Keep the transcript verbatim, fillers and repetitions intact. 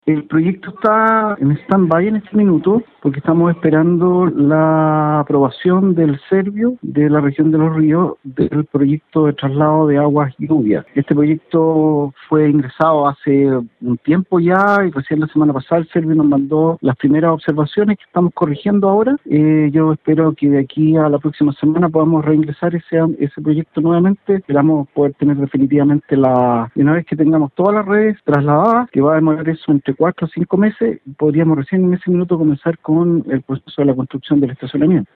El proyecto está en stand-by en este minuto porque estamos esperando la aprobación del Servio de la región de Los Ríos del proyecto de traslado de aguas lluvias. Este proyecto fue ingresado hace un tiempo ya y recién la semana pasada el Servio nos mandó las primeras observaciones que estamos corrigiendo ahora. Eh, yo espero que de aquí a la próxima semana podamos reingresar ese, ese proyecto nuevamente. Esperamos poder tener definitivamente la... Una vez que tengamos todas las redes trasladadas, que va a demorar eso entre cuatro o cinco meses, podríamos recién en ese minuto comenzar con el proceso de la construcción del estacionamiento.